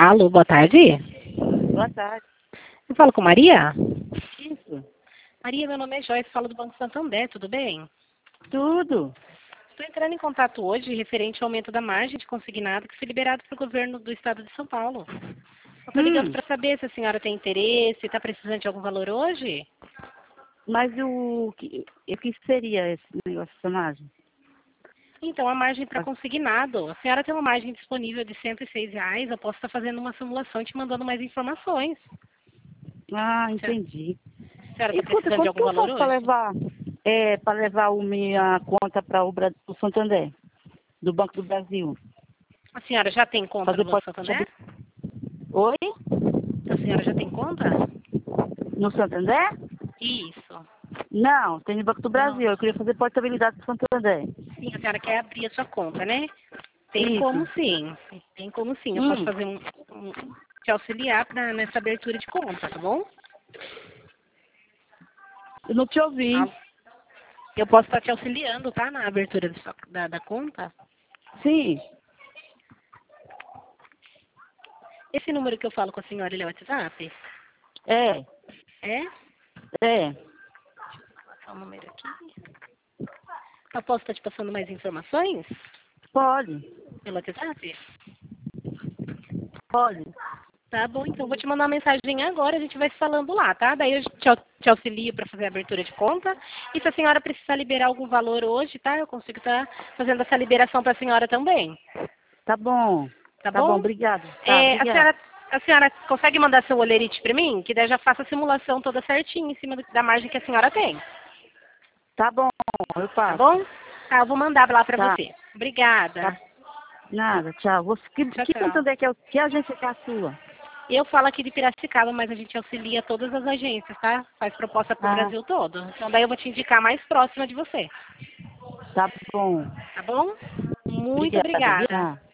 Alô, boa tarde. Boa tarde. Eu falo com Maria? Isso. Maria, meu nome é Joyce, falo do Banco Santander, tudo bem? Tudo. Estou entrando em contato hoje referente ao aumento da margem de consignado que foi liberado pelo governo do estado de São Paulo. Estou ligando para saber se a senhora tem interesse, está precisando de algum valor hoje? Mas o que seria esse negócio, essa margem? Então, a margem para consignado. A senhora tem uma margem disponível de R$ 106. Eu posso estar fazendo uma simulação e te mandando mais informações. Ah, entendi. A senhora está Escuta, precisando de quanto que algum eu valor faço para hoje? levar, para levar minha conta para o Santander, do Banco do Brasil? A senhora já tem conta no Fazer Banco pode. Santander? Oi? A senhora já tem conta? No Santander? Isso. Não, tem no Banco do Não. Brasil. Eu queria fazer portabilidade do Santander. Sim, a senhora quer abrir a sua conta, né? Tem como Isso. sim. Tem como sim. Eu posso fazer te auxiliar nessa abertura de conta, tá bom? Eu não te ouvi. Eu posso estar te auxiliando, tá? Na abertura da conta. Sim. Esse número que eu falo com a senhora, ele é o WhatsApp? É. É? É. Só um número aqui. Eu posso estar te passando mais informações Pode. pelo WhatsApp? Pode. Tá bom, então vou te mandar uma mensagem agora, a gente vai se falando lá, tá? Daí eu te auxilio para fazer a abertura de conta. E se a senhora precisar liberar algum valor hoje, tá? Eu consigo estar fazendo essa liberação para a senhora também. Tá bom. Tá Tá bom, bom? obrigado. Tá, A obrigado. senhora consegue mandar seu olerite para mim? Que daí eu já faço a simulação toda certinha em cima da margem que a senhora tem. Tá bom, eu Tá passo. bom? Tá, eu vou mandar lá para Tá. você. Obrigada. Tá. Nada, tchau. Tchau, Que tchau. Santander que é que agência que é a sua? Eu falo aqui de Piracicaba, mas a gente auxilia todas as agências, tá? Faz proposta para o Ah, Brasil todo. Então daí eu vou te indicar a mais próxima de você. tá bom. Tá bom? Muito Obrigada, viu? obrigada.